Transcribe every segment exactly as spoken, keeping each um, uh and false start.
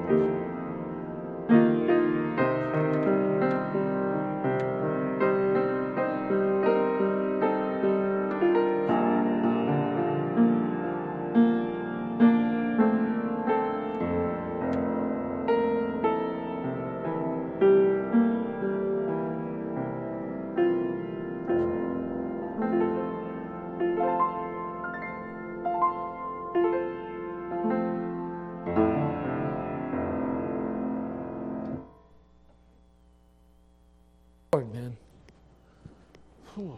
Lord, man. Whew.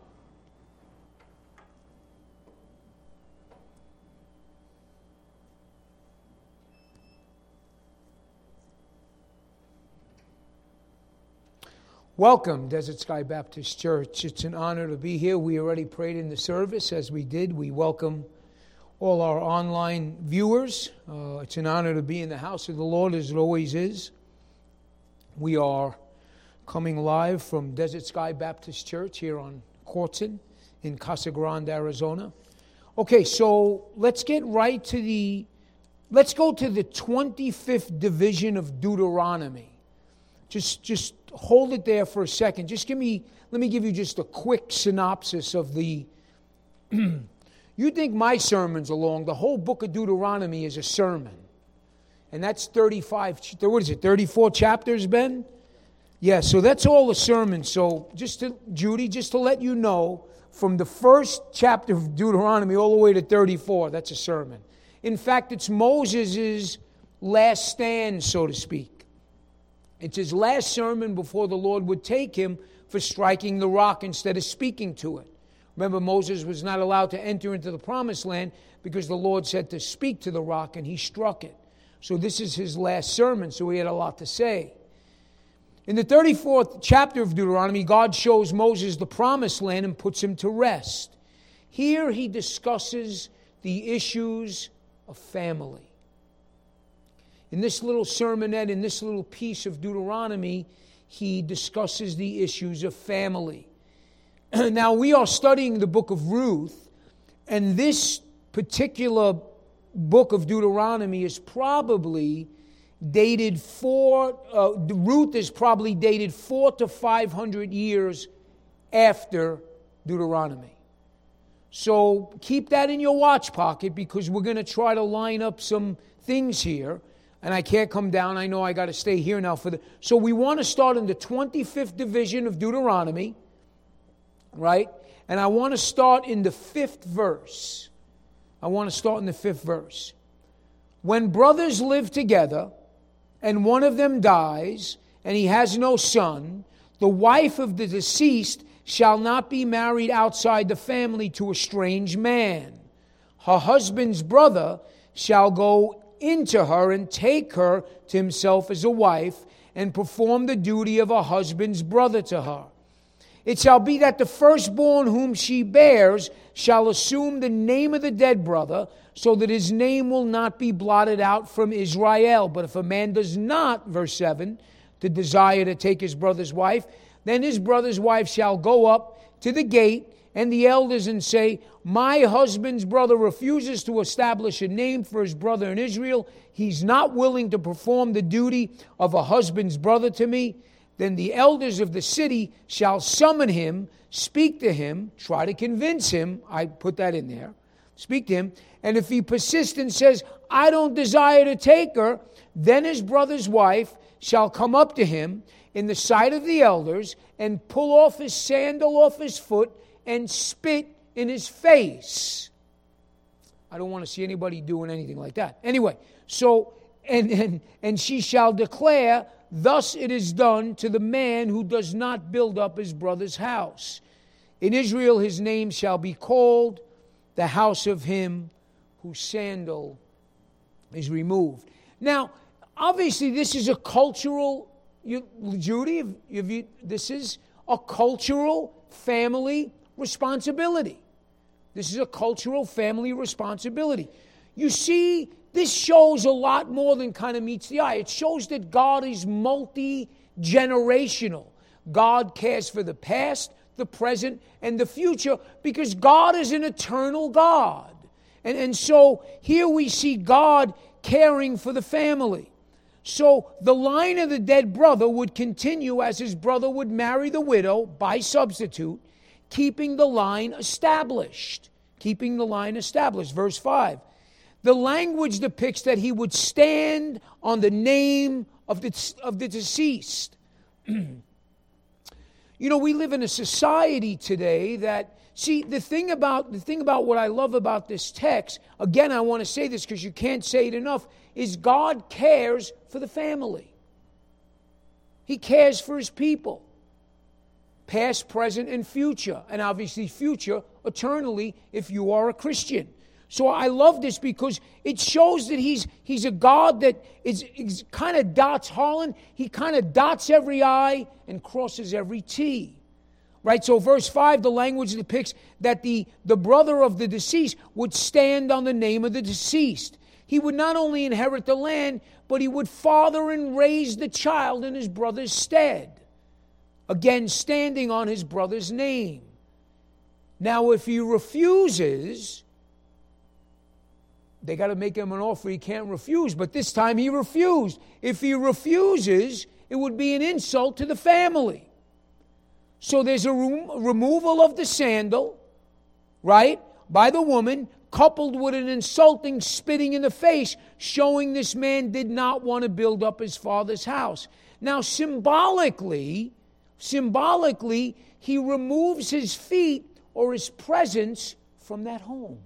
Welcome, Desert Sky Baptist Church. It's an honor to be here. We already prayed in the service. As we did, we welcome all our online viewers. Uh, it's an honor to be in the house of the Lord, as it always is. We are coming live from Desert Sky Baptist Church here on Cortson in Casa Grande, Arizona. Okay, so let's get right to the, let's go to the twenty-fifth division of Deuteronomy. Just, just hold it there for a second. Just give me, let me give you just a quick synopsis of the, you think my sermons are long. The whole book of Deuteronomy is a sermon. And that's thirty-five, what is it, thirty-four chapters, Ben? Yeah, so that's all a sermon. So just to, Judy, just to let you know, from the first chapter of Deuteronomy all the way to thirty-four, that's a sermon. In fact, it's Moses' last stand, so to speak. It's his last sermon before the Lord would take him for striking the rock instead of speaking to it. Remember, Moses was not allowed to enter into the promised land because the Lord said to speak to the rock, and he struck it. So this is his last sermon, so he had a lot to say. In the thirty-fourth chapter of Deuteronomy, God shows Moses the promised land and puts him to rest. Here he discusses the issues of family. In this little sermonette, in this little piece of Deuteronomy, he discusses the issues of family. Now, we are studying the book of Ruth, and this particular book of Deuteronomy is probably dated four, uh, Ruth is probably dated four to five hundred years after Deuteronomy. So keep that in your watch pocket, because we're going to try to line up some things here. And I can't come down. I know I got to stay here now for the... So we want to start in the twenty-fifth division of Deuteronomy, right? And I want to start in the fifth verse. I want to start in the fifth verse. When brothers live together, and one of them dies, and he has no son, the wife of the deceased shall not be married outside the family to a strange man. Her husband's brother shall go into her and take her to himself as a wife, and perform the duty of a husband's brother to her. It shall be that the firstborn whom she bears shall assume the name of the dead brother, so that his name will not be blotted out from Israel. But if a man does not, verse seven, to desire to take his brother's wife, then his brother's wife shall go up to the gate and the elders and say, my husband's brother refuses to establish a name for his brother in Israel. He's not willing to perform the duty of a husband's brother to me. Then the elders of the city shall summon him, speak to him, try to convince him. I put that in there. Speak to him. And if he persists and says, I don't desire to take her, then his brother's wife shall come up to him in the sight of the elders and pull off his sandal off his foot and spit in his face. I don't want to see anybody doing anything like that. Anyway, so, and, and, and she shall declare, thus it is done to the man who does not build up his brother's house. In Israel his name shall be called the house of him whose sandal is removed. Now, obviously this is a cultural, you, Judy, if you, this is a cultural family responsibility. This is a cultural family responsibility. You see, this shows a lot more than kind of meets the eye. It shows that God is multi-generational. God cares for the past, the present, and the future, because God is an eternal God. And, and so here we see God caring for the family. So the line of the dead brother would continue as his brother would marry the widow by substitute, keeping the line established. Keeping the line established. Verse five. The language depicts that he would stand on the name of the, of the deceased. You know, we live in a society today that, see, the thing about the thing about what I love about this text, again, I want to say this because you can't say it enough, is God cares for the family. He cares for his people. Past, present, and future. And obviously future, eternally, if you are a Christian. So I love this because it shows that he's he's a God that is, is kind of dots Harlan. He kind of dots every I and crosses every T. Right? So verse five, the language depicts that the, the brother of the deceased would stand on the name of the deceased. He would not only inherit the land, but he would father and raise the child in his brother's stead. Again, standing on his brother's name. Now, if he refuses, they got to make him an offer he can't refuse, but this time he refused. If he refuses, it would be an insult to the family. So there's a rem- removal of the sandal, right, by the woman, coupled with an insulting spitting in the face, showing this man did not want to build up his father's house. Now, symbolically, symbolically, he removes his feet or his presence from that home.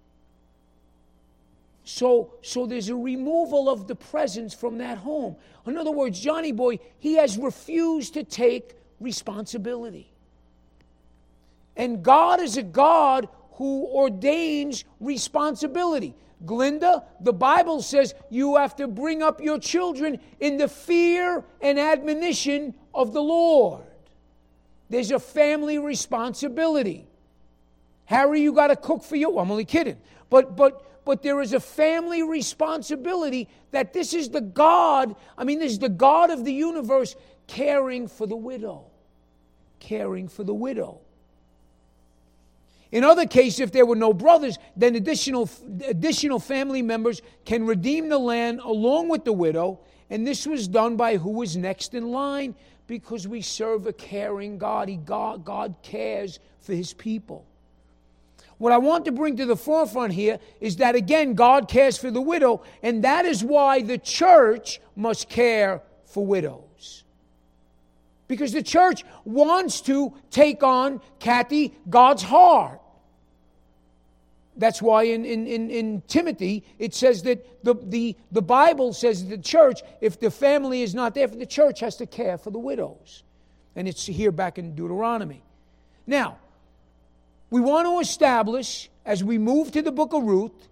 So, so there's a removal of the presence from that home. In other words, Johnny Boy, he has refused to take responsibility. And God is a God who ordains responsibility. Glinda, the Bible says you have to bring up your children in the fear and admonition of the Lord. There's a family responsibility. Harry, you got to cook for you. I'm only kidding. But, but, But there is a family responsibility that this is the God, I mean, this is the God of the universe caring for the widow. Caring for the widow. In other cases, if there were no brothers, then additional, additional family members can redeem the land along with the widow. And this was done by who was next in line, because we serve a caring God. He, God, God cares for his people. What I want to bring to the forefront here is that, again, God cares for the widow, and that is why the church must care for widows. Because the church wants to take on, Kathy, God's heart. That's why in, in, in, in Timothy, it says that the, the, the Bible says that the church, if the family is not there, the church has to care for the widows. And it's here back in Deuteronomy. Now, we want to establish, as we move to the book of Ruth,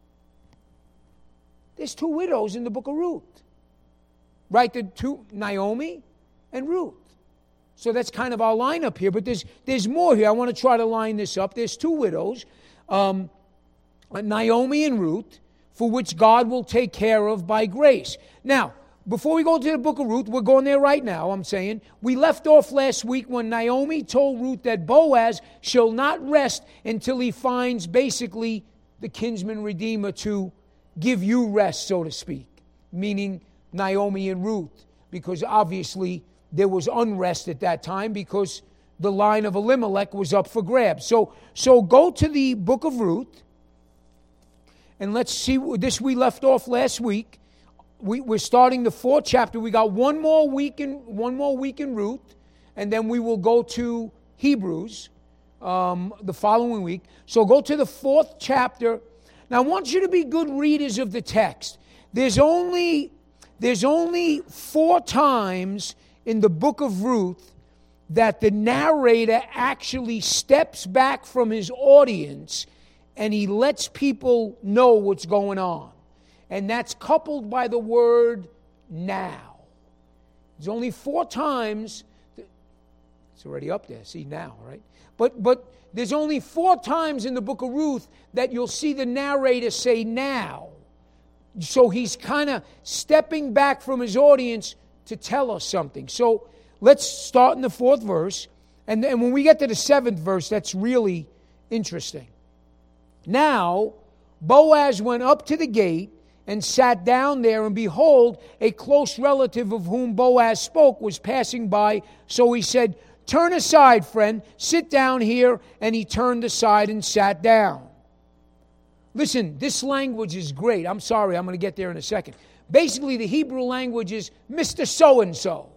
there's two widows in the book of Ruth. Right? The two, Naomi and Ruth. So that's kind of our lineup here. But there's there's more here. I want to try to line this up. There's two widows, um, Naomi and Ruth, for which God will take care of by grace. Now, before we go to the book of Ruth, we're going there right now, I'm saying. We left off last week when Naomi told Ruth that Boaz shall not rest until he finds basically the kinsman redeemer to give you rest, so to speak. Meaning Naomi and Ruth. Because obviously there was unrest at that time because the line of Elimelech was up for grabs. So, so go to the book of Ruth. And let's see, this we left off last week. We, we're starting the fourth chapter. We got one more week in one more week in Ruth, and then we will go to Hebrews um, the following week. So go to the fourth chapter. Now I want you to be good readers of the text. There's only there's only four times in the book of Ruth that the narrator actually steps back from his audience and he lets people know what's going on. And that's coupled by the word now. There's only four times. That, it's already up there. See, now, right? But but there's only four times in the book of Ruth that you'll see the narrator say now. So he's kind of stepping back from his audience to tell us something. So let's start in the fourth verse. And then when we get to the seventh verse, that's really interesting. Now, Boaz went up to the gate, and sat down there, and behold, a close relative of whom Boaz spoke was passing by. So he said, "Turn aside, friend, sit down here." And he turned aside and sat down. Listen, this language is great. I'm sorry, I'm going to get there in a second. Basically, the Hebrew language is Mister So-and-so.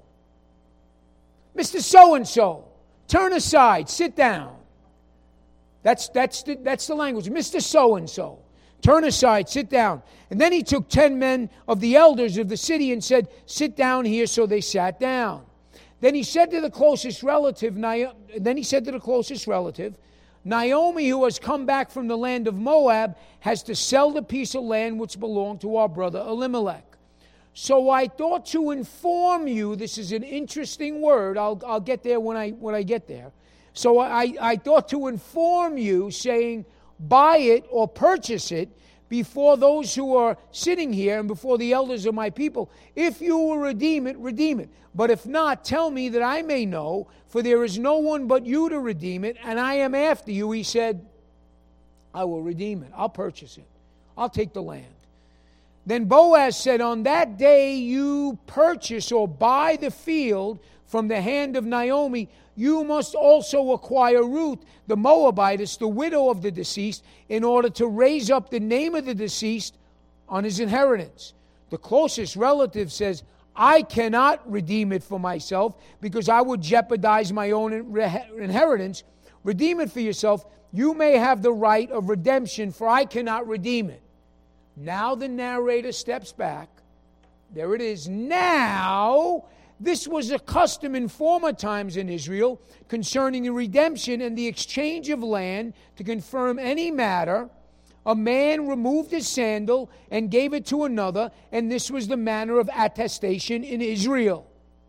Mister So-and-so, turn aside, sit down. That's, that's, the, that's the language. Mister So-and-so, turn aside, sit down. And then he took ten men of the elders of the city and said, "Sit down here." So they sat down. Then he said to the closest relative, then he said to the closest relative, "Naomi, who has come back from the land of Moab, has to sell the piece of land which belonged to our brother Elimelech. So I thought to inform you," this is an interesting word, I'll, I'll get there when I, when I get there. So I, I thought to inform you, saying, buy it or purchase it before those who are sitting here and before the elders of my people. If you will redeem it, redeem it. But if not, tell me that I may know, for there is no one but you to redeem it, and I am after you." He said, "I will redeem it. I'll purchase it. I'll take the land." Then Boaz said, "On that day you purchase or buy the field from the hand of Naomi, you must also acquire Ruth, the Moabitess, the widow of the deceased, in order to raise up the name of the deceased on his inheritance." The closest relative says, "I cannot redeem it for myself because I would jeopardize my own inheritance. Redeem it for yourself. You may have the right of redemption, for I cannot redeem it." Now the narrator steps back. There it is. Now, this was a custom in former times in Israel concerning the redemption and the exchange of land. To confirm any matter, a man removed his sandal and gave it to another, and this was the manner of attestation in Israel.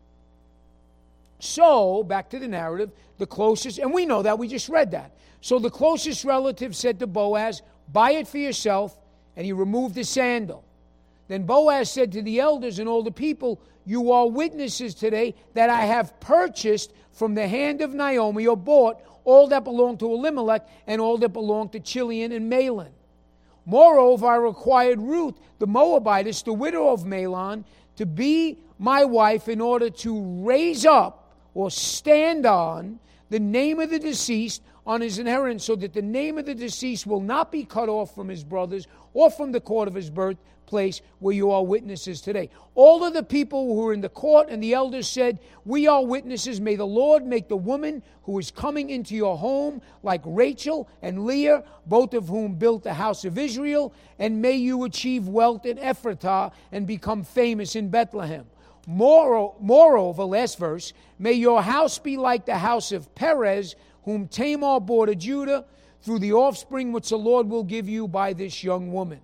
So, back to the narrative, the closest, and we know that, we just read that. So the closest relative said to Boaz, "Buy it for yourself," and he removed his sandal. Then Boaz said to the elders and all the people, "You are witnesses today that I have purchased from the hand of Naomi, or bought, all that belonged to Elimelech and all that belonged to Chilion and Mahlon. Moreover, I required Ruth, the Moabitess, the widow of Mahlon, to be my wife in order to raise up or stand on the name of the deceased on his inheritance, so that the name of the deceased will not be cut off from his brothers or from the court of his birthplace where you are witnesses today." All of the people who were in the court and the elders said, "We are witnesses. May the Lord make the woman who is coming into your home like Rachel and Leah, both of whom built the house of Israel, and may you achieve wealth in Ephratah and become famous in Bethlehem. Moreover," last verse, "may your house be like the house of Perez, whom Tamar bore to Judah, through the offspring which the Lord will give you by this young woman."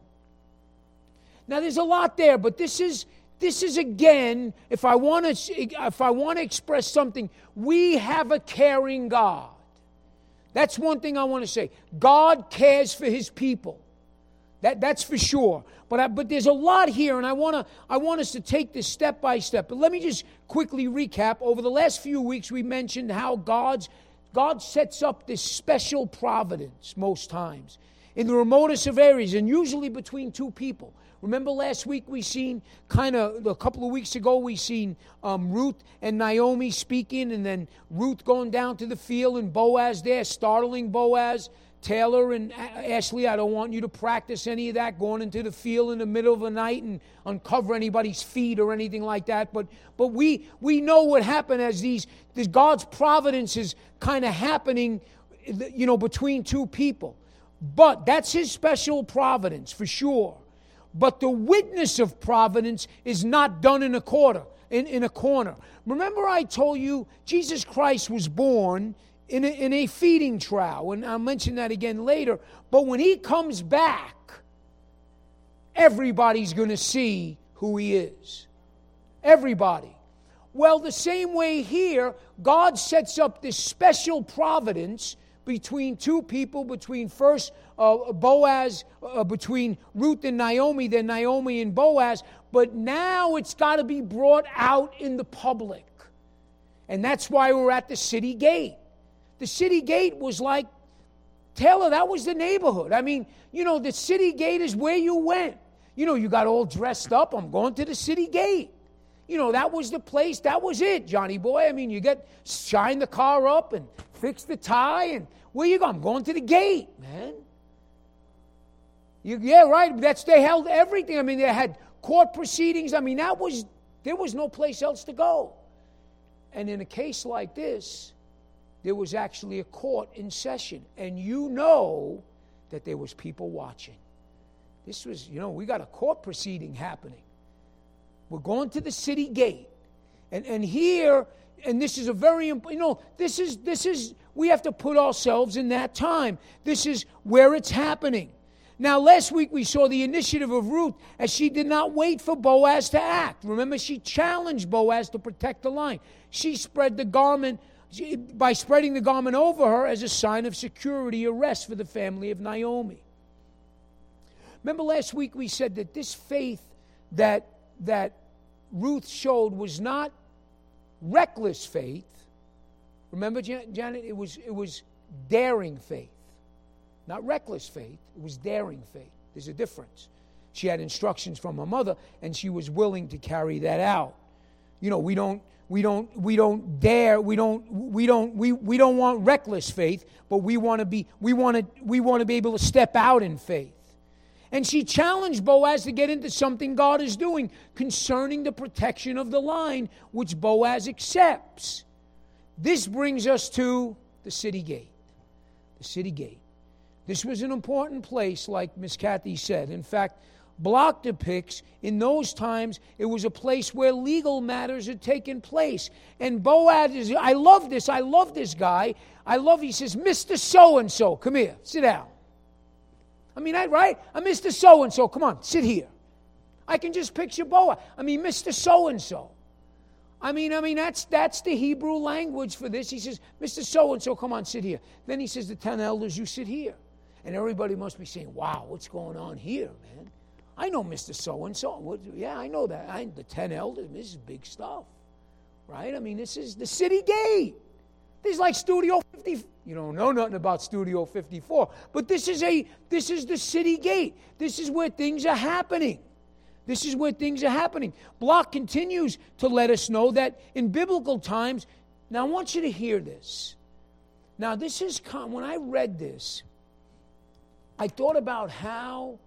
Now there's a lot there, but this is this is again, if I want to if I want to express something, we have a caring God. That's one thing I want to say. God cares for his people. That that's for sure. But I, but there's a lot here, and I want to I want us to take this step by step. But let me just quickly recap. Over the last few weeks, we mentioned how God's God sets up this special providence most times in the remotest of areas, and usually between two people. Remember last week we seen, kind of a couple of weeks ago, we seen um, Ruth and Naomi speaking, and then Ruth going down to the field and Boaz there, startling Boaz. Taylor and Ashley, I don't want you to practice any of that, going into the field in the middle of the night and uncover anybody's feet or anything like that. But but we we know what happened as these, this God's providence is kind of happening, you know, between two people. But that's his special providence for sure. But the witness of providence is not done in a quarter, in, in a corner. Remember I told you Jesus Christ was born in a, in a feeding trough, and I'll mention that again later. But when he comes back, everybody's going to see who he is. Everybody. Well, the same way here, God sets up this special providence between two people, between first uh, Boaz, uh, between Ruth and Naomi, then Naomi and Boaz. But now it's got to be brought out in the public. And that's why we're at the city gate. The city gate was like, Taylor, that was the neighborhood. I mean, you know, the city gate is where you went. You know, you got all dressed up. I'm going to the city gate. You know, that was the place. That was it, Johnny boy. I mean, you get, shine the car up and fix the tie. And where you go? I'm going to the gate, man. You, yeah, right. That's, they held everything. I mean, they had court proceedings. I mean, that was, there was no place else to go. And in a case like this, there was actually a court in session. And you know that there was people watching. This was, you know, we got a court proceeding happening. We're going to the city gate. And and here, and this is a very, you know, this is, this is, we have to put ourselves in that time. This is where it's happening. Now, last week we saw the initiative of Ruth as she did not wait for Boaz to act. Remember, she challenged Boaz to protect the line. She spread the garment, by spreading the garment over her as a sign of security or rest for the family of Naomi. Remember last week we said that this faith that, that Ruth showed was not reckless faith. Remember, Janet? It was, it was daring faith. Not reckless faith, it was daring faith. There's a difference. She had instructions from her mother, and she was willing to carry that out. You know, we don't, we don't, we don't dare, we don't, we don't, we, we don't want reckless faith, but we want to be, we want to, we want to be able to step out in faith. And she challenged Boaz to get into something God is doing concerning the protection of the line, which Boaz accepts. This brings us to the city gate. The city gate. This was an important place, like Miss Kathy said. In fact, Block depicts in those times it was a place where legal matters had taken place. And Boaz is, I love this, I love this guy. I love, he says, Mister So-and-so, come here, sit down. I mean, I, right? I'm Mister So-and-so, come on, sit here. I can just picture Boaz. I mean, Mister So-and-so. I mean, I mean, that's that's the Hebrew language for this. He says, Mister So-and-so, come on, sit here. Then he says, the ten elders, you sit here. And everybody must be saying, wow, what's going on here, man? I know Mister So-and-so. Yeah, I know that. I, the ten elders, this is big stuff, right? I mean, this is the city gate. This is like Studio fifty. You don't know nothing about Studio fifty-four. But this is a this is the city gate. This is where things are happening. This is where things are happening. Block continues to let us know that in biblical times, now I want you to hear this. Now this is, when I read this, I thought about how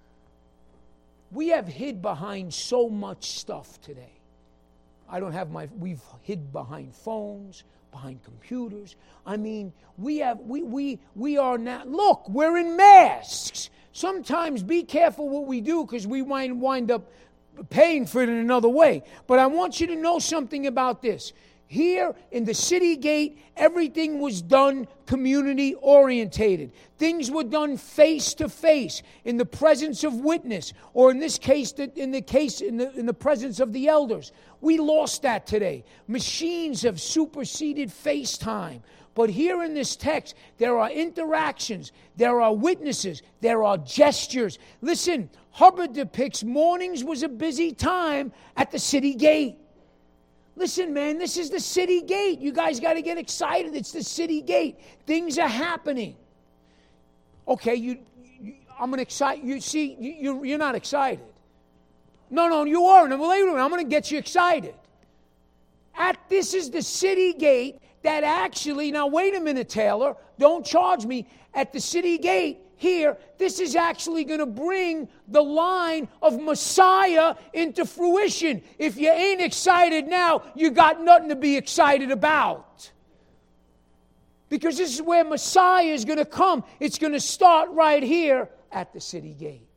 we have hid behind so much stuff today. I don't have my, we've hid behind phones, behind computers. I mean, we have, we, we, we are now, look, we're in masks. Sometimes be careful what we do because we wind, wind up paying for it in another way. But I want you to know something about this. Here in the city gate, everything was done community orientated. Things were done face to face in the presence of witness, or in this case, in the case in the in the presence of the elders. We lost that today. Machines have superseded FaceTime. But here in this text, there are interactions, there are witnesses, there are gestures. Listen, Hubbard depicts mornings was a busy time at the city gate. Listen, man, this is the city gate. You guys got to get excited. It's the city gate. Things are happening. Okay, you, you I'm going to excite you. See, you, you, you're not excited. No, no, you are. No, wait a minute. I'm going to get you excited. At this is the city gate that actually, now wait a minute, Taylor, don't charge me. At the city gate here, this is actually going to bring the line of Messiah into fruition. If you ain't excited now, you got nothing to be excited about. Because this is where Messiah is going to come. It's going to start right here at the city gate.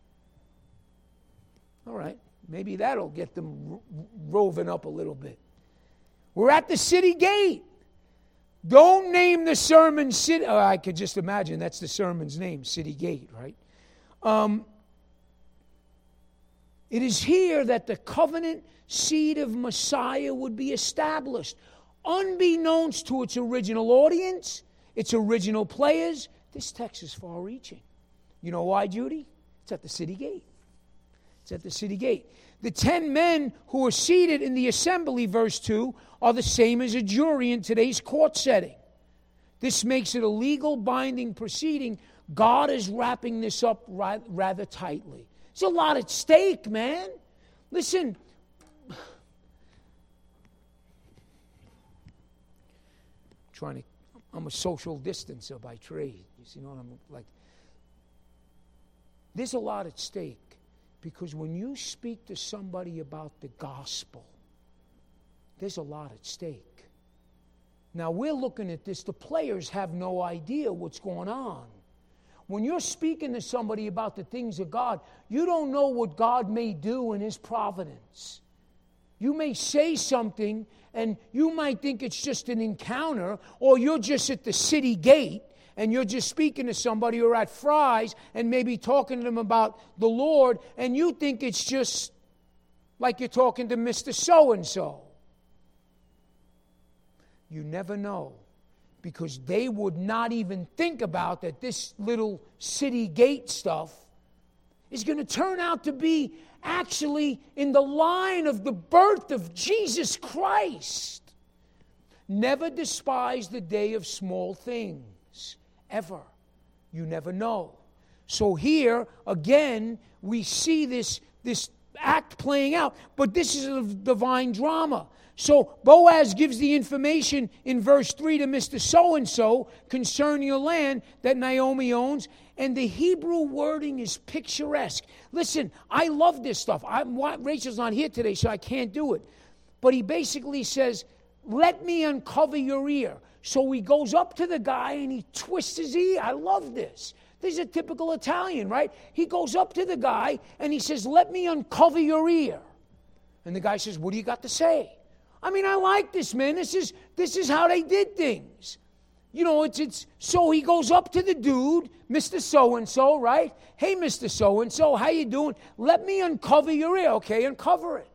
All right, maybe that'll get them roving up a little bit. We're at the city gate. Don't name the sermon city. Oh, I could just imagine that's the sermon's name, City Gate, right? Um, it is here that the covenant seed of Messiah would be established. Unbeknownst to its original audience, its original players, this text is far-reaching. You know why, Judy? It's at the city gate. It's at the city gate. The ten men who are seated in the assembly, verse two, are the same as a jury in today's court setting. This makes it a legal binding proceeding. God is wrapping this up rather tightly. It's a lot at stake, man. Listen, trying to, I'm a social distancer by trade. You see what I'm like? There's a lot at stake because when you speak to somebody about the gospel, there's a lot at stake. Now, we're looking at this. The players have no idea what's going on. When you're speaking to somebody about the things of God, you don't know what God may do in His providence. You may say something, and you might think it's just an encounter, or you're just at the city gate, and you're just speaking to somebody, or at Fry's, and maybe talking to them about the Lord, and you think it's just like you're talking to Mister So-and-so. You never know, because they would not even think about that this little city gate stuff is going to turn out to be actually in the line of the birth of Jesus Christ. Never despise the day of small things, ever. You never know. So here, again, we see this, this act playing out, but this is a divine drama. So Boaz gives the information in verse three to Mister So-and-so concerning a land that Naomi owns, and the Hebrew wording is picturesque. Listen, I love this stuff. I, Rachel's not here today, so I can't do it. But he basically says, let me uncover your ear. So he goes up to the guy and he twists his ear. I love this. This is a typical Italian, right? He goes up to the guy and he says, let me uncover your ear. And the guy says, what do you got to say? I mean, I like this, man. This is this is how they did things. You know, it's it's so he goes up to the dude, Mister So-and-so, right? Hey, Mister So-and-so, how you doing? Let me uncover your ear. Okay, uncover it.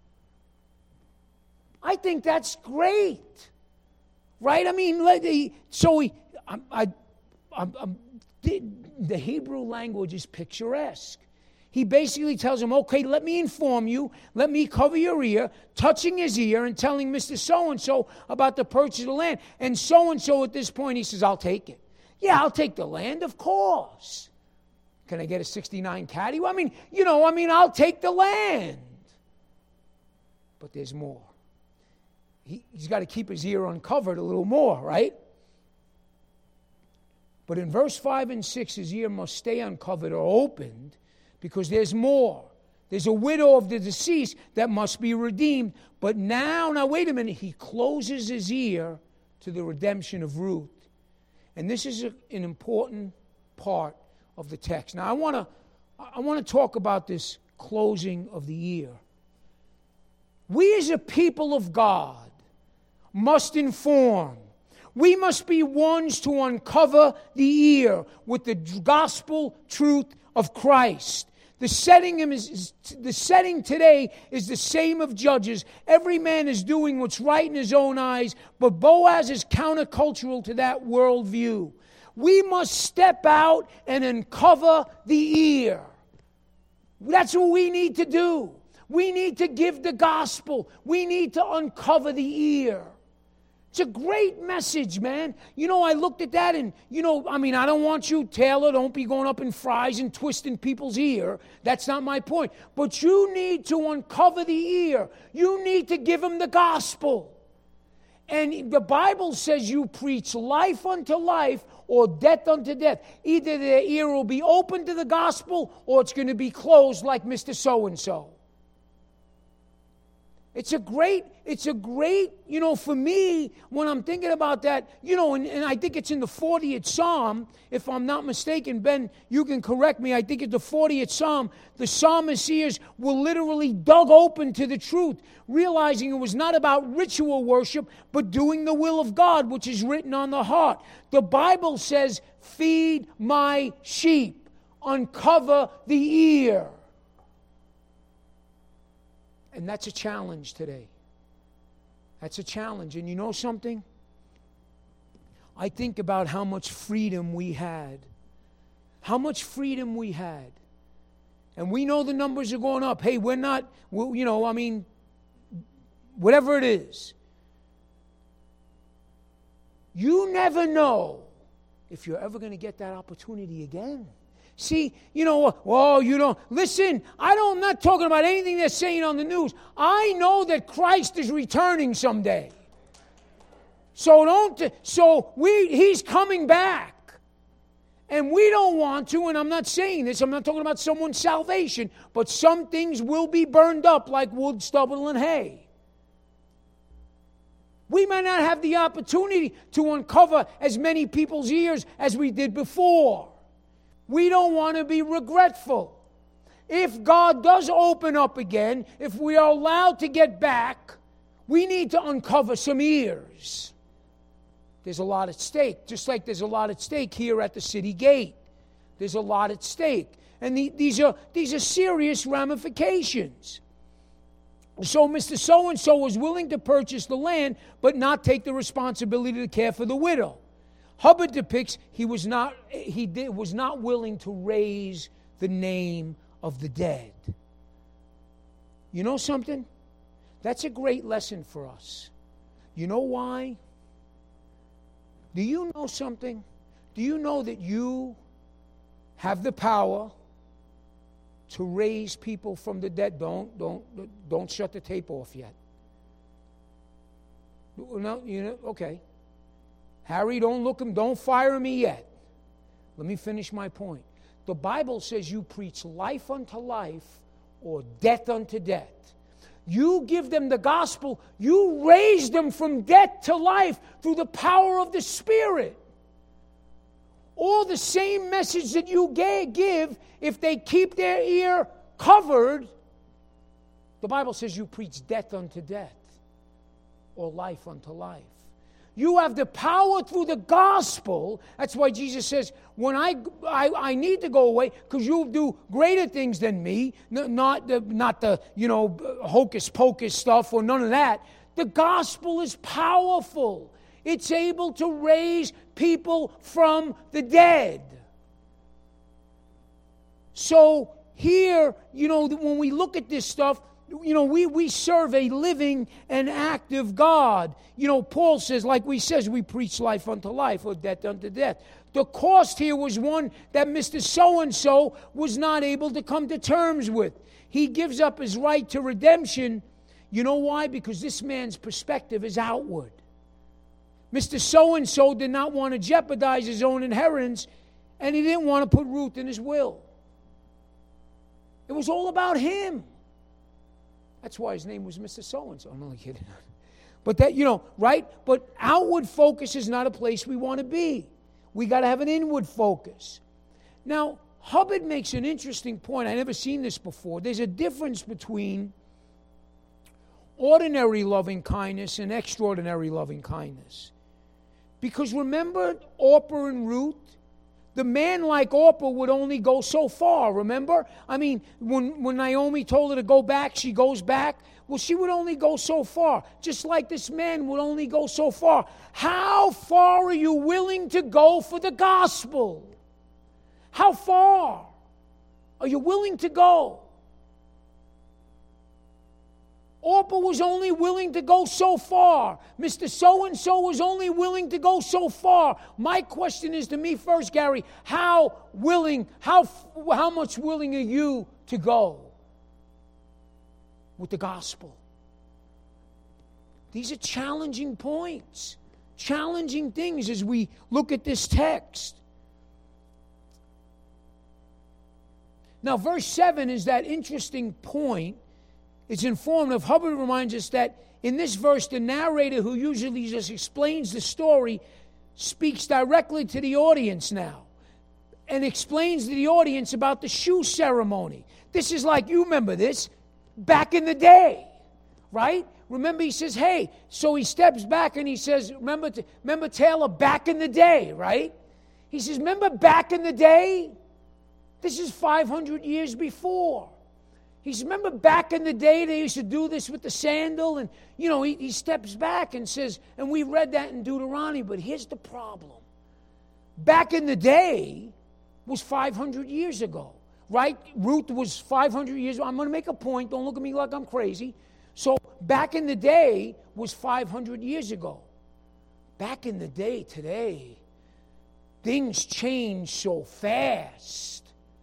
I think that's great. Right? I mean, let the, so he, I, I, I, I, the, the Hebrew language is picturesque. He basically tells him, okay, let me inform you, let me cover your ear, touching his ear and telling Mister So-and-so about the purchase of the land. And so-and-so at this point, he says, I'll take it. Yeah, I'll take the land, of course. Can I get a sixty-nine Caddy? Well, I mean, you know, I mean, I'll take the land. But there's more. He, he's got to keep his ear uncovered a little more, right? But in verse five and six, his ear must stay uncovered or opened, because there's more. There's a widow of the deceased that must be redeemed. But now, now wait a minute, he closes his ear to the redemption of Ruth. And this is a, an important part of the text. Now I want to I want to talk about this closing of the ear. We as a people of God must inform. We must be ones to uncover the ear with the gospel truth of Christ. The setting is, is the setting today is the same of Judges. Every man is doing what's right in his own eyes, but Boaz is countercultural to that worldview. We must step out and uncover the ear. That's what we need to do. We need to give the gospel. We need to uncover the ear. It's a great message, man. You know, I looked at that and, you know, I mean, I don't want you, Taylor, don't be going up in Fry's and twisting people's ear. That's not my point. But you need to uncover the ear. You need to give them the gospel. And the Bible says you preach life unto life or death unto death. Either their ear will be open to the gospel or it's going to be closed like Mister So-and-so. It's a great, it's a great, you know, for me, when I'm thinking about that, you know, and, and I think it's in the fortieth Psalm, if I'm not mistaken, Ben, you can correct me, I think it's the fortieth Psalm, the psalmist's ears were literally dug open to the truth, realizing it was not about ritual worship, but doing the will of God, which is written on the heart. The Bible says, feed my sheep, uncover the ear. And that's a challenge today. That's a challenge. And you know something? I think about how much freedom we had. How much freedom we had. And we know the numbers are going up. Hey, we're not, we're, you know, I mean, whatever it is. You never know if you're ever going to get that opportunity again. See, you know, well, you don't, listen, I don't, I'm not talking about anything they're saying on the news. I know that Christ is returning someday. So don't, so we, he's coming back. And we don't want to, and I'm not saying this, I'm not talking about someone's salvation, but some things will be burned up like wood, stubble, and hay. We may not have the opportunity to uncover as many people's ears as we did before. We don't want to be regretful. If God does open up again, if we are allowed to get back, we need to uncover some ears. There's a lot at stake, just like there's a lot at stake here at the city gate. There's a lot at stake. And the, these are these are serious ramifications. So Mister So-and-so was willing to purchase the land, but not take the responsibility to care for the widow. Hubbard depicts he was not he did, was not willing to raise the name of the dead. You know something? That's a great lesson for us. You know why? Do you know something? Do you know that you have the power to raise people from the dead? Don't don't don't shut the tape off yet. No, you know, okay. Harry, don't look him, don't fire me yet. Let me finish my point. The Bible says you preach life unto life or death unto death. You give them the gospel. You raise them from death to life through the power of the Spirit. Or the same message that you give, if they keep their ear covered, the Bible says you preach death unto death or life unto life. You have the power through the gospel. That's why Jesus says, when I I, I need to go away, because you'll do greater things than me, not the, not the, you know, hocus pocus stuff or none of that. The gospel is powerful. It's able to raise people from the dead. So here, you know, when we look at this stuff, you know, we, we serve a living and active God. You know, Paul says, like we says, we preach life unto life or death unto death. The cost here was one that Mister So-and-so was not able to come to terms with. He gives up his right to redemption. You know why? Because this man's perspective is outward. Mister So-and-so did not want to jeopardize his own inheritance, and he didn't want to put Ruth in his will. It was all about him. That's why his name was Mister So-and-so. I'm only kidding. But that, you know, right? But outward focus is not a place we want to be. We got to have an inward focus. Now, Hubbard makes an interesting point. I never seen this before. There's a difference between ordinary loving kindness and extraordinary loving kindness. Because remember Orpah and Ruth? The man like Orpah would only go so far, remember? I mean, when, when Naomi told her to go back, she goes back. Well, she would only go so far, just like this man would only go so far. How far are you willing to go for the gospel? How far are you willing to go? Orpah was only willing to go so far. Mister So-and-so was only willing to go so far. My question is to me first, Gary, how willing, how, how much willing are you to go with the gospel? These are challenging points, challenging things as we look at this text. Now, verse seven is that interesting point. It's informative. Hubbard reminds us that in this verse, the narrator, who usually just explains the story, speaks directly to the audience now and explains to the audience about the shoe ceremony. This is like, you remember this, back in the day, right? Remember, he says, hey, so he steps back and he says, remember, remember Taylor, back in the day, right? He says, remember back in the day? This is five hundred years before. He says, remember back in the day they used to do this with the sandal? And, you know, he, he steps back and says, and we read that in Deuteronomy, but here's the problem. Back in the day was five hundred years ago, right? Ruth was five hundred years ago. I'm going to make a point. Don't look at me like I'm crazy. So back in the day was five hundred years ago. Back in the day today, things change so fast.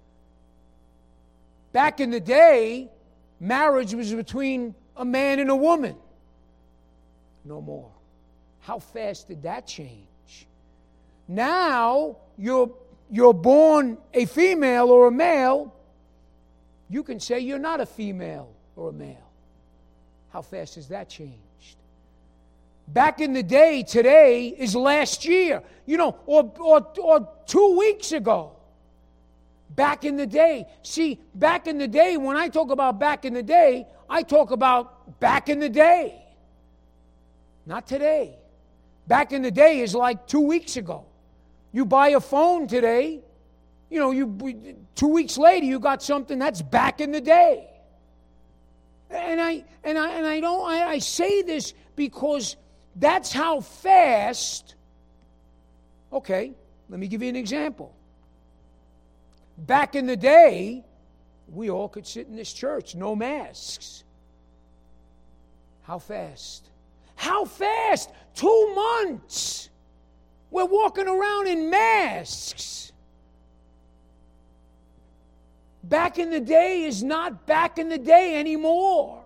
Back in the day, marriage was between a man and a woman. No more. How fast did that change? Now, you're, you're born a female or a male, you can say you're not a female or a male. How fast has that changed? Back in the day, today is last year, you know, or, or, or two weeks ago. Back in the day. See, back in the day, when I talk about back in the day, I talk about back in the day. Not today. Back in the day is like two weeks ago. You buy a phone today, you know, you two weeks later you got something that's back in the day. And I and I and I don't I, I say this because that's how fast. Okay, let me give you an example. Back in the day, we all could sit in this church, no masks. How fast? How fast? Two months. We're walking around in masks. Back in the day is not back in the day anymore.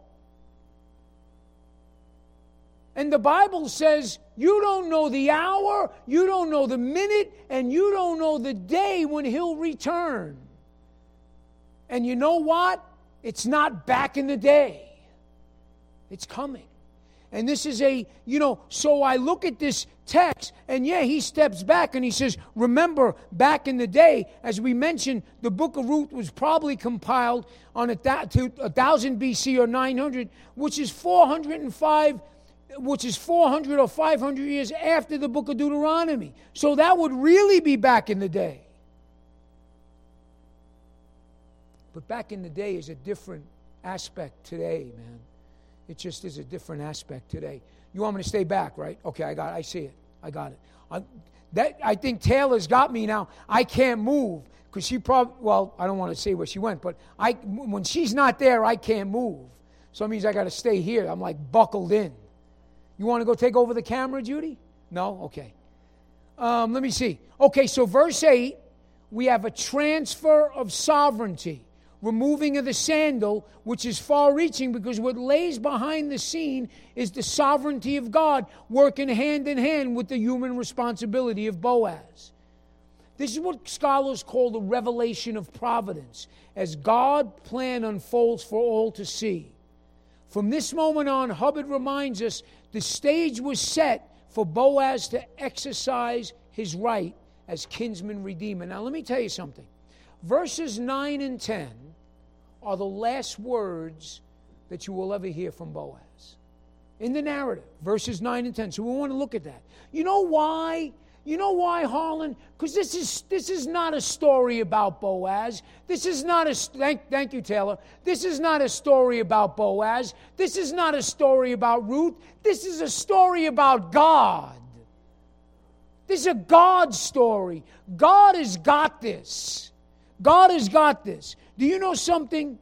And the Bible says, you don't know the hour, you don't know the minute, and you don't know the day when He'll return. And you know what? It's not back in the day. It's coming. And this is a, you know, so I look at this text, and yeah, he steps back and he says, remember, back in the day, as we mentioned, the book of Ruth was probably compiled on a, to a thousand B C or nine hundred, which is four hundred five, which is four hundred or five hundred years after the book of Deuteronomy. So that would really be back in the day. But back in the day is a different aspect today, man. It just is a different aspect today. You want me to stay back, right? Okay, I got it. I see it. I got it. I, that, I think Taylor's got me now. I can't move because she probably, well, I don't want to say where she went, but I, when she's not there, I can't move. So it means I got to stay here. I'm like buckled in. You want to go take over the camera, Judy? No? Okay. Um, let me see. Okay, so verse eight, we have a transfer of sovereignty. Removing of the sandal, which is far-reaching because what lays behind the scene is the sovereignty of God working hand in hand with the human responsibility of Boaz. This is what scholars call the revelation of providence, as God's plan unfolds for all to see. From this moment on, Hubbard reminds us the stage was set for Boaz to exercise his right as kinsman redeemer. Now, let me tell you something. Verses nine and ten are the last words that you will ever hear from Boaz. In the narrative, verses nine and ten. So we want to look at that. You know why? You know why, Harlan? Because this is this is not a story about Boaz. This is not a thank, thank you, Taylor. This is not a story about Boaz. This is not a story about Ruth. This is a story about God. This is a God story. God has got this. God has got this. Do you know something?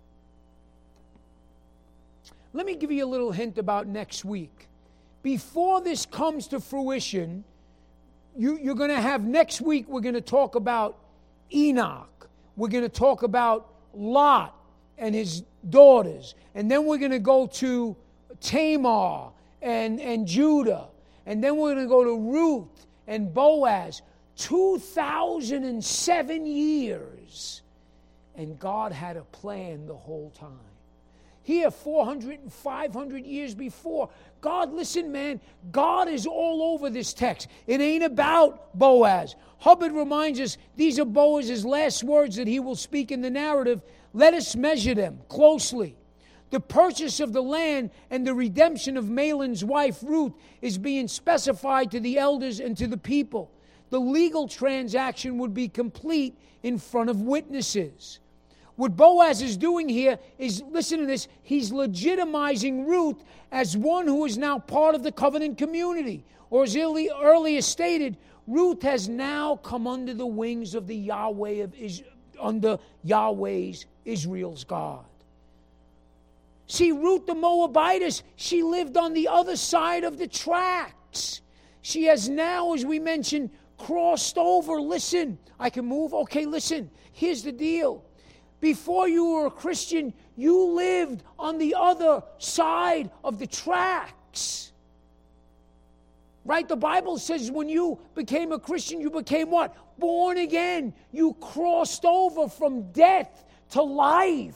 Let me give you a little hint about next week. Before this comes to fruition, you, you're going to have next week, we're going to talk about Enoch. We're going to talk about Lot and his daughters. And then we're going to go to Tamar and, and Judah. And then we're going to go to Ruth and Boaz. two thousand seven years. And God had a plan the whole time. Here, four hundred and five hundred years before. God, listen, man, God is all over this text. It ain't about Boaz. Hubbard reminds us these are Boaz's last words that he will speak in the narrative. Let us measure them closely. The purchase of the land and the redemption of Mahlon's wife, Ruth, is being specified to the elders and to the people. The legal transaction would be complete in front of witnesses. What Boaz is doing here is, listen to this, he's legitimizing Ruth as one who is now part of the covenant community. Or as earlier stated, Ruth has now come under the wings of the Yahweh of Israel, under Yahweh's, Israel's God. See, Ruth the Moabitess, she lived on the other side of the tracks. She has now, as we mentioned, crossed over. Listen, I can move? Okay, listen. Here's the deal. Before you were a Christian, you lived on the other side of the tracks. Right? The Bible says when you became a Christian, you became what? Born again. You crossed over from death to life.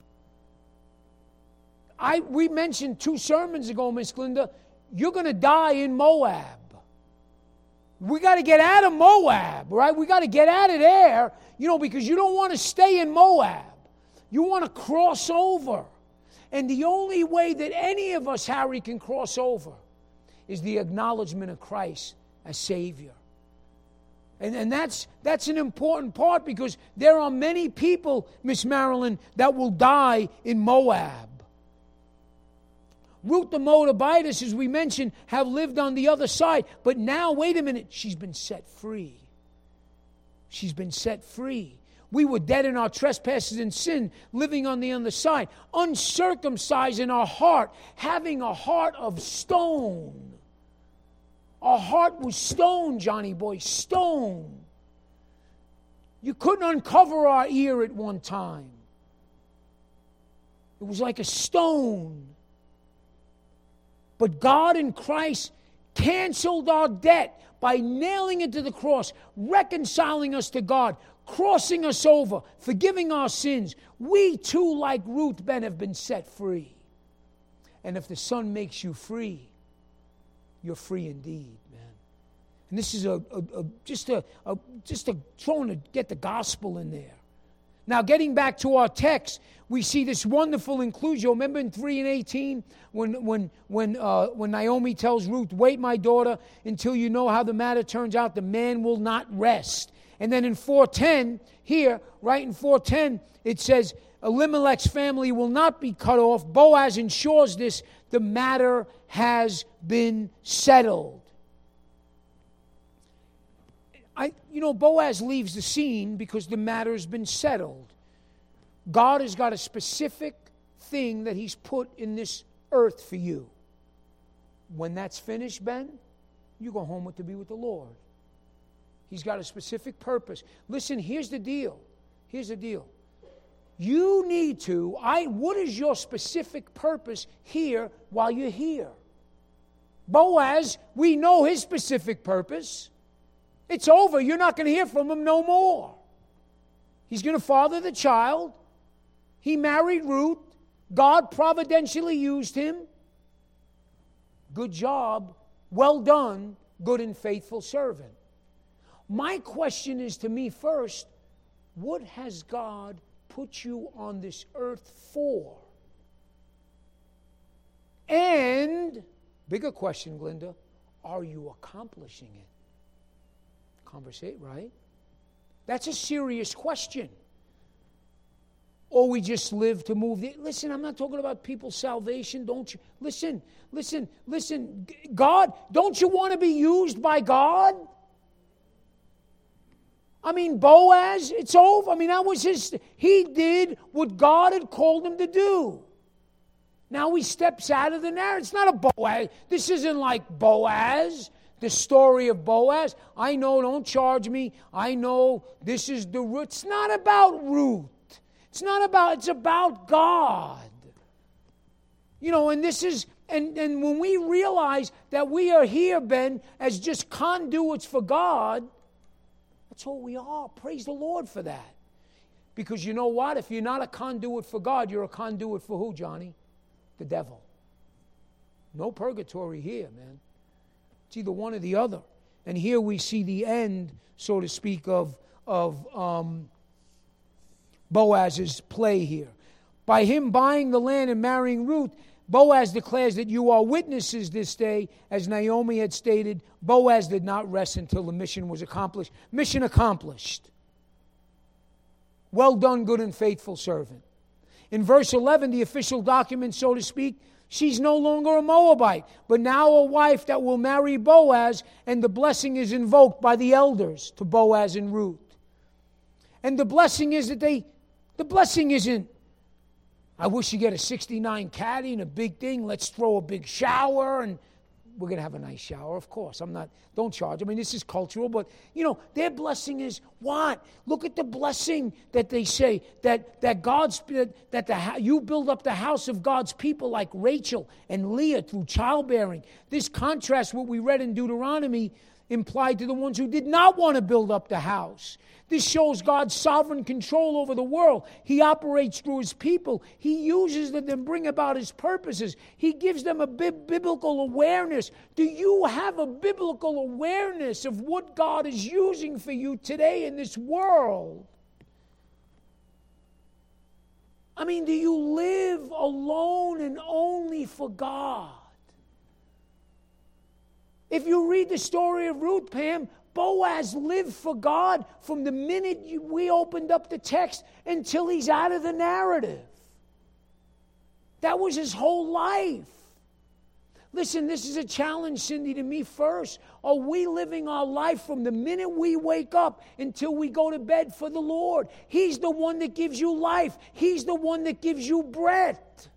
I we mentioned two sermons ago, Miss Glenda, you're going to die in Moab. We got to get out of Moab, right? We got to get out of there, you know, because you don't want to stay in Moab. You want to cross over. And the only way that any of us, Harry, can cross over is the acknowledgement of Christ as Savior. And, and that's that's an important part, because there are many people, Miss Marilyn, that will die in Moab. Ruth the Moabitess, as we mentioned, have lived on the other side. But now, wait a minute, she's been set free. She's been set free. We were dead in our trespasses and sin, living on the other side, uncircumcised in our heart, having a heart of stone. Our heart was stone, Johnny boy, stone. You couldn't uncover our ear at one time. It was like a stone. But God in Christ canceled our debt by nailing it to the cross, reconciling us to God, crossing us over, forgiving our sins. We too, like Ruth Ben, have been set free. And if the Son makes you free, you're free indeed, man. And this is a, a, a just a, a just a trying to get the gospel in there. Now, getting back to our text, we see this wonderful inclusion. Remember in three and eighteen, when when when uh, when Naomi tells Ruth, "Wait, my daughter, until you know how the matter turns out. The man will not rest." And then in four ten, here, right in four ten, it says, Elimelech's family will not be cut off. Boaz ensures this. The matter has been settled. I, you know, Boaz leaves the scene because the matter has been settled. God has got a specific thing that He's put in this earth for you. When that's finished, Ben, you go home with to be with the Lord. He's got a specific purpose. Listen, here's the deal. Here's the deal. You need to, I, what is your specific purpose here while you're here? Boaz, we know his specific purpose. It's over. You're not going to hear from him no more. He's going to father the child. He married Ruth. God providentially used him. Good job. Well done, good and faithful servant. My question is to me first, what has God put you on this earth for? And, bigger question, Glinda, are you accomplishing it? Conversate, right? That's a serious question. Or we just live to move the... Listen, I'm not talking about people's salvation. Don't you... Listen, listen, listen. God, don't you want to be used by God? I mean, Boaz, it's over. I mean, that was his... He did what God had called him to do. Now he steps out of the narrative. It's not a Boaz. This isn't like Boaz. The story of Boaz. I know, don't charge me. I know this is the root. It's not about Ruth. It's not about, it's about God. You know, and this is, and, and when we realize that we are here, Ben, as just conduits for God, that's all we are. Praise the Lord for that. Because you know what? If you're not a conduit for God, you're a conduit for who, Johnny? The devil. No purgatory here, man. It's either one or the other. And here we see the end, so to speak, of, of um, Boaz's play here. By him buying the land and marrying Ruth, Boaz declares that you are witnesses this day. As Naomi had stated, Boaz did not rest until the mission was accomplished. Mission accomplished. Well done, good and faithful servant. In verse eleven, the official document, so to speak, she's no longer a Moabite, but now a wife that will marry Boaz, and the blessing is invoked by the elders to Boaz and Ruth. And the blessing is that they, the blessing isn't, I wish you get a sixty-nine caddy and a big thing, let's throw a big shower, and we're going to have a nice shower, of course. I'm not, don't charge. I mean, this is cultural, but, you know, their blessing is what? Look at the blessing that they say, that that God's, that, that the you build up the house of God's people like Rachel and Leah through childbearing. This contrasts what we read in Deuteronomy implied to the ones who did not want to build up the house. This shows God's sovereign control over the world. He operates through his people. He uses them to bring about his purposes. He gives them a bi- biblical awareness. Do you have a biblical awareness of what God is using for you today in this world? I mean, do you live alone and only for God? If you read the story of Ruth, Pam, Boaz lived for God from the minute you, we opened up the text until he's out of the narrative. That was his whole life. Listen, this is a challenge, Cindy, to me first. Are we living our life from the minute we wake up until we go to bed for the Lord? He's the one that gives you life. He's the one that gives you breath.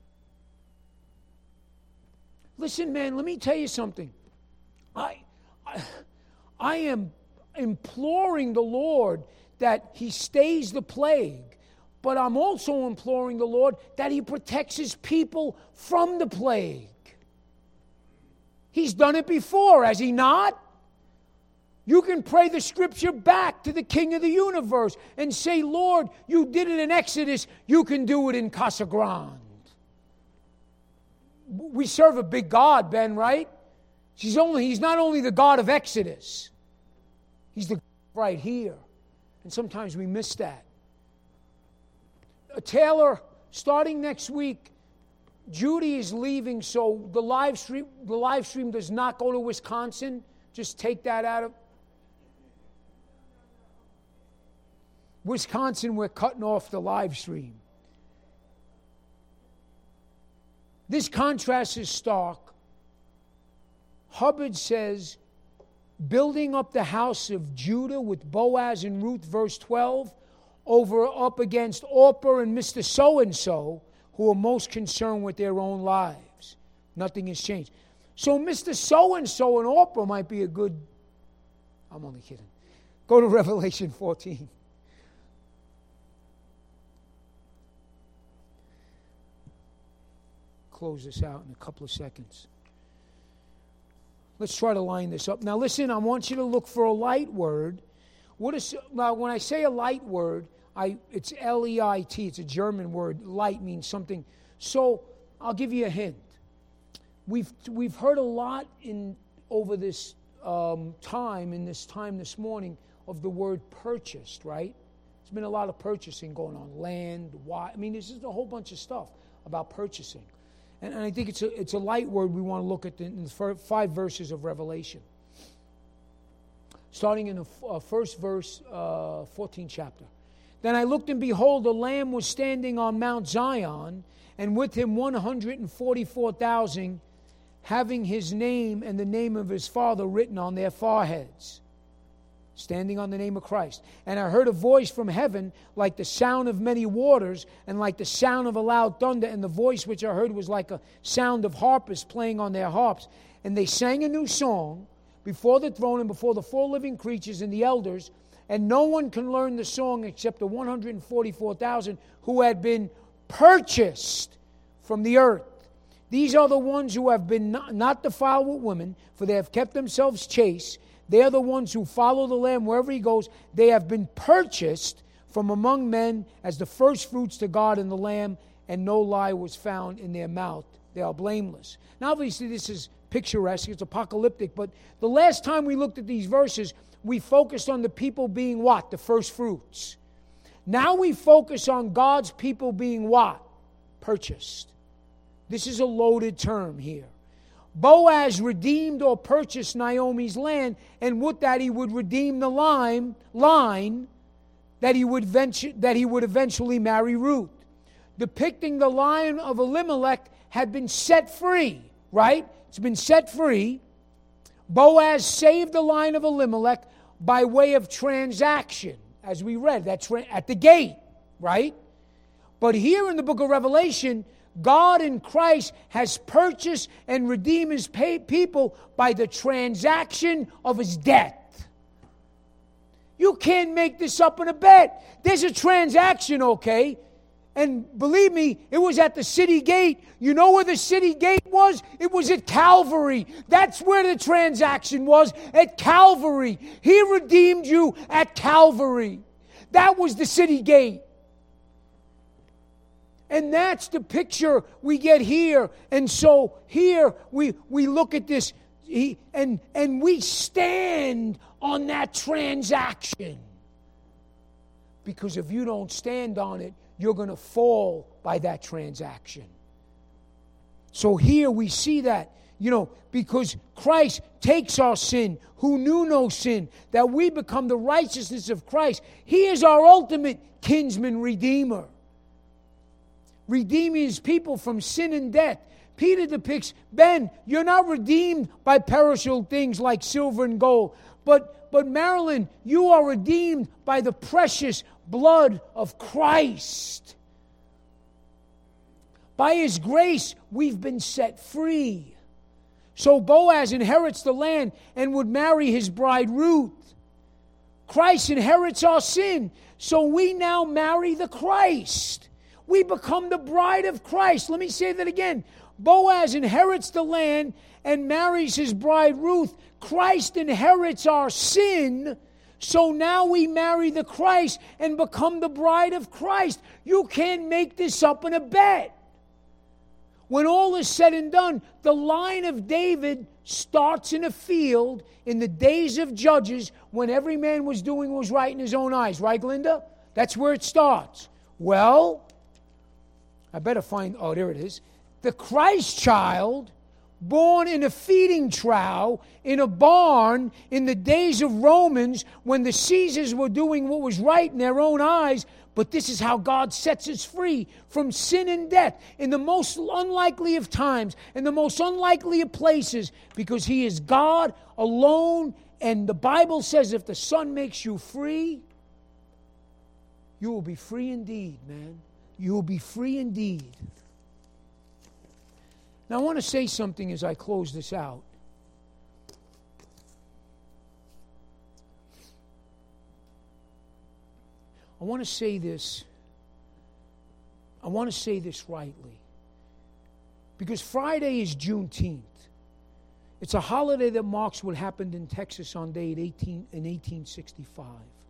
Listen, man, let me tell you something. I, I, I am imploring the Lord that he stays the plague, but I'm also imploring the Lord that he protects his people from the plague. He's done it before, has he not? You can pray the scripture back to the King of the universe and say, Lord, you did it in Exodus, you can do it in Casa Grande. We serve a big God, Ben, right? He's, only, he's not only the God of Exodus, he's the God right here. And sometimes we miss that. Uh, Taylor, starting next week, Judy is leaving, so the live stream, the live stream does not go to Wisconsin. Just take that out of... Wisconsin, we're cutting off the live stream. This contrast is stark. Hubbard says, building up the house of Judah with Boaz and Ruth, verse twelve, over up against Orpah and Mister So-and-so, who are most concerned with their own lives. Nothing has changed. So Mister So-and-so and Orpah might be a good... I'm only kidding. Go to Revelation fourteen. Close this out in a couple of seconds. Let's try to line this up. Now listen, I want you to look for a light word. What is, now when I say a light word, I it's L E I T, it's a German word. Light means something. So I'll give you a hint. We've we've heard a lot in over this um, time, in this time this morning, of the word purchased, right? There's been a lot of purchasing going on. Land, why? I mean, there's just a whole bunch of stuff about purchasing. And, and I think it's a, it's a light word we want to look at the, in the five verses of Revelation. Starting in the uh, first verse, uh, fourteenth chapter. Then I looked, and behold, the Lamb was standing on Mount Zion, and with him one hundred forty-four thousand, having his name and the name of his Father written on their foreheads. Standing on the name of Christ. And I heard a voice from heaven like the sound of many waters and like the sound of a loud thunder. And the voice which I heard was like a sound of harpists playing on their harps. And they sang a new song before the throne and before the four living creatures and the elders. And no one can learn the song except the one hundred forty-four thousand who had been purchased from the earth. These are the ones who have been not, not defiled with women, for they have kept themselves chaste. They are the ones who follow the Lamb wherever he goes. They have been purchased from among men as the first fruits to God and the Lamb, and no lie was found in their mouth. They are blameless. Now, obviously, this is picturesque. It's apocalyptic. But the last time we looked at these verses, we focused on the people being what? The first fruits. Now we focus on God's people being what? Purchased. This is a loaded term here. Boaz redeemed or purchased Naomi's land, and with that he would redeem the line, line that he would venture, that he would eventually marry Ruth. Depicting the line of Elimelech had been set free, right? It's been set free. Boaz saved the line of Elimelech by way of transaction, as we read, that's at the gate, right? But here in the book of Revelation, God in Christ has purchased and redeemed His people by the transaction of His death. You can't make this up in a bet. There's a transaction, okay? And believe me, it was at the city gate. You know where the city gate was? It was at Calvary. That's where the transaction was, at Calvary. He redeemed you at Calvary. That was the city gate. And that's the picture we get here. And so here we, we look at this he, and, and we stand on that transaction. Because if you don't stand on it, you're going to fall by that transaction. So here we see that, you know, because Christ takes our sin, who knew no sin, that we become the righteousness of Christ. He is our ultimate kinsman redeemer, redeeming His people from sin and death. Peter depicts, Ben, you're not redeemed by perishable things like silver and gold, but, but Marilyn, you are redeemed by the precious blood of Christ. By His grace, we've been set free. So Boaz inherits the land and would marry his bride Ruth. Christ inherits our sin, so we now marry the Christ. We become the bride of Christ. Let me say that again. Boaz inherits the land and marries his bride Ruth. Christ inherits our sin, so now we marry the Christ and become the bride of Christ. You can't make this up in a bet. When all is said and done, the line of David starts in a field in the days of Judges when every man was doing what was right in his own eyes. Right, Glinda? That's where it starts. Well, I better find, oh, there it is. The Christ child, born in a feeding trough, in a barn, in the days of Romans, when the Caesars were doing what was right in their own eyes. But this is how God sets us free from sin and death in the most unlikely of times, in the most unlikely of places, because He is God alone. And the Bible says if the Son makes you free, you will be free indeed, man. You will be free indeed. Now, I want to say something as I close this out. I want to say this. I want to say this rightly. Because Friday is Juneteenth. It's a holiday that marks what happened in Texas on day eighteen, in eighteen sixty-five.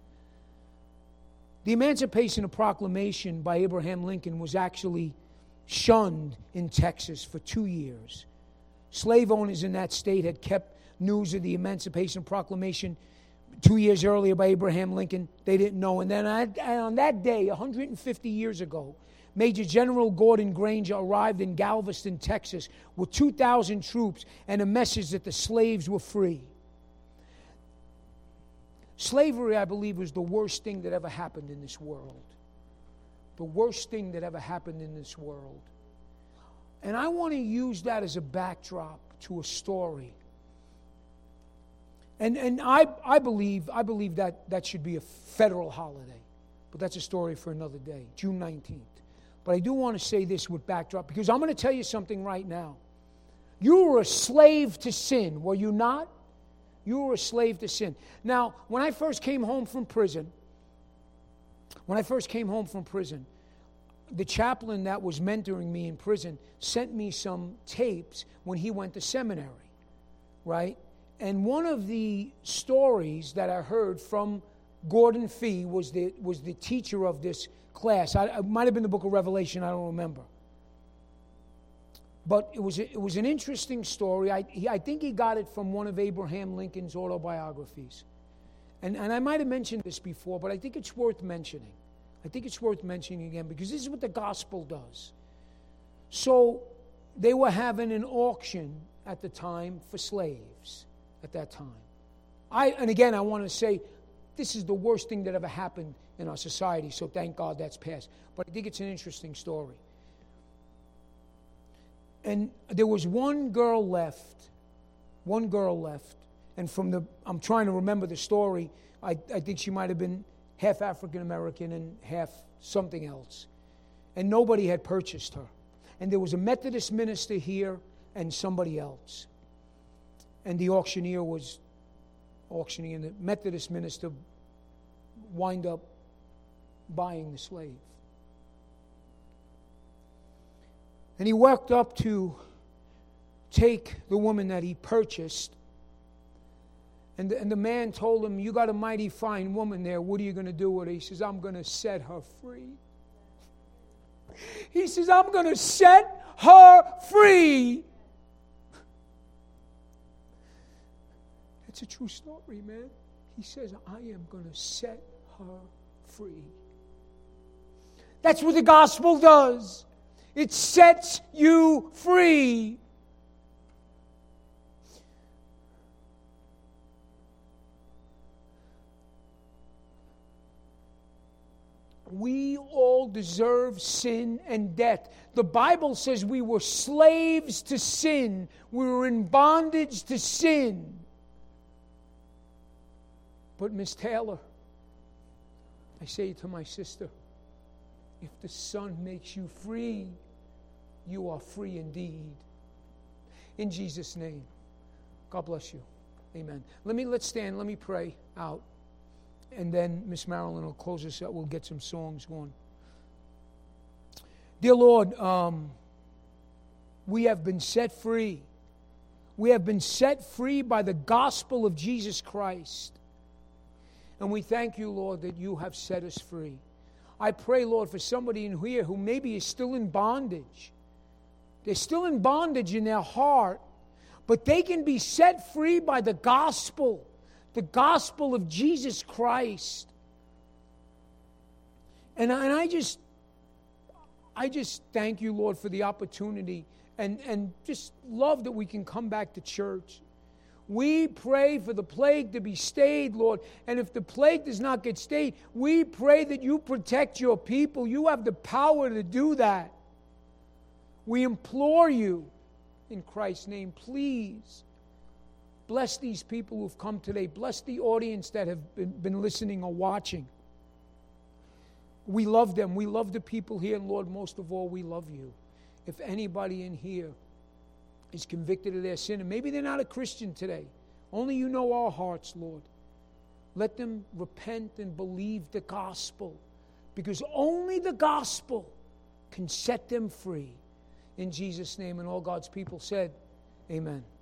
The Emancipation Proclamation by Abraham Lincoln was actually shunned in Texas for two years. Slave owners in that state had kept news of the Emancipation Proclamation two years earlier by Abraham Lincoln. They didn't know. And then on that day, one hundred fifty years ago, Major General Gordon Granger arrived in Galveston, Texas, with two thousand troops and a message that the slaves were free. Slavery, I believe, was the worst thing that ever happened in this world. The worst thing that ever happened in this world. And I want to use that as a backdrop to a story. And and I I believe I believe that that should be a federal holiday. But that's a story for another day, June nineteenth. But I do want to say this with backdrop, because I'm going to tell you something right now. You were a slave to sin, were you not? You were a slave to sin. Now, when I first came home from prison, when I first came home from prison, the chaplain that was mentoring me in prison sent me some tapes when he went to seminary, right? And one of the stories that I heard from Gordon Fee was the was the teacher of this class. I, it might have been the book of Revelation, I don't remember. But it was a, it was an interesting story. I he, I think he got it from one of Abraham Lincoln's autobiographies. And and I might have mentioned this before, but I think it's worth mentioning. I think it's worth mentioning again, because this is what the gospel does. So they were having an auction at the time for slaves at that time. I and again, I want to say this is the worst thing that ever happened in our society, so thank God that's passed. But I think it's an interesting story. And there was one girl left, one girl left, and from the, I'm trying to remember the story, I, I think she might have been half African American and half something else. And nobody had purchased her. And there was a Methodist minister here and somebody else. And the auctioneer was auctioning, and the Methodist minister wind up buying the slave. And he walked up to take the woman that he purchased. And the, and the man told him, "You got a mighty fine woman there. What are you going to do with her?" He says, "I'm going to set her free." He says, "I'm going to set her free." That's a true story, man. He says, "I am going to set her free." That's what the gospel does. It sets you free. We all deserve sin and death. The Bible says we were slaves to sin. We were in bondage to sin. But Miss Taylor, I say to my sister, if the Son makes you free, you are free indeed. In Jesus' name, God bless you. Amen. Let me let's stand. Let me pray out. And then Miss Marilyn will close us out. We'll get some songs going. Dear Lord, um, we have been set free. We have been set free by the gospel of Jesus Christ. And we thank you, Lord, that you have set us free. I pray, Lord, for somebody in here who maybe is still in bondage. They're still in bondage in their heart, but they can be set free by the gospel. The gospel of Jesus Christ. And I, and I just I just thank you, Lord, for the opportunity and, and just love that we can come back to church. We pray for the plague to be stayed, Lord. And if the plague does not get stayed, we pray that you protect your people. You have the power to do that. We implore you in Christ's name, please. Bless these people who've come today. Bless the audience that have been, been listening or watching. We love them. We love the people here. And Lord, most of all, we love you. If anybody in here is convicted of their sin, and maybe they're not a Christian today, only you know our hearts, Lord. Let them repent and believe the gospel, because only the gospel can set them free. In Jesus' name, and all God's people said, amen.